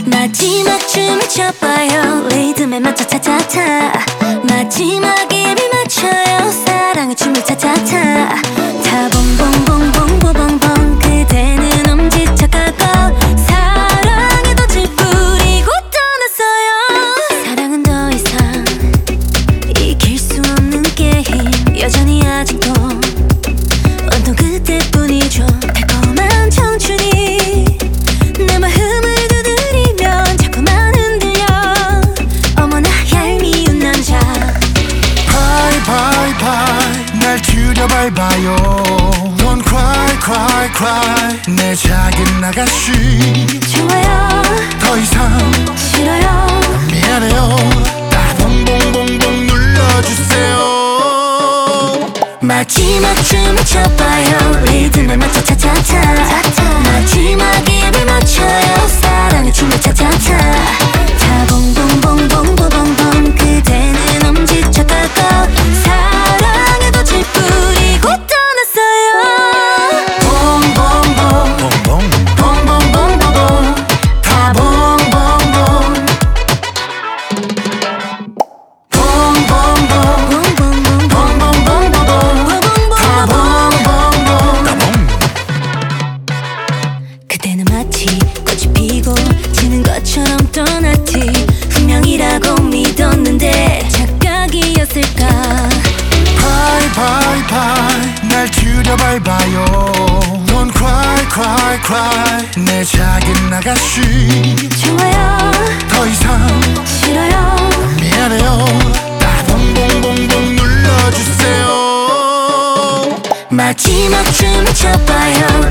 마지막 춤을 춰봐요. 리듬에 맞춰 차차차. 마지막 입을 맞춰요. 사랑의 춤을 차차차. 다 봉봉봉봉봉봉봉. 그대는 엄지척하고 사랑에 덫을 뿌리고 떠났어요. 사랑은 더 이상 이길 수 없는 게임. 여전히 아직도 온통 그때뿐이죠. 달콤한 청춘이 내 마음을 두드리면 자꾸만 흔들려. 어머나 얄미운 남자. Bye bye bye 날 들여밟아요. Don't cry cry cry 내 작은 아가씨. 좋아요. 더 이상 싫어요. 미안해요. 다 봉봉봉봉 눌러주세요. 마지막 춤을 춰봐요. 리듬에 맞춰 차차차. 마지막 입을 맞춰요. 사랑의 춤을 차차차. 다 봉봉봉봉봉봉봉. 그대는 엄지척하고 사랑의 덫을 뿌리고 떠났어요. 봉봉봉 봉봉 봉봉봉봉봉 다 봉봉봉 봉봉봉 그때는 마치 꽃이 피고 지는 것처럼 떠났지. 분명이라고 믿었는데 착각이었을까. Bye bye bye 날 들여밟아요. Don't cry cry cry 내 작은 아가씨. 좋아요. 더 이상 싫어요. 미안해요. 다 봉봉봉봉 눌러주세요. 마지막 춤을 춰봐요.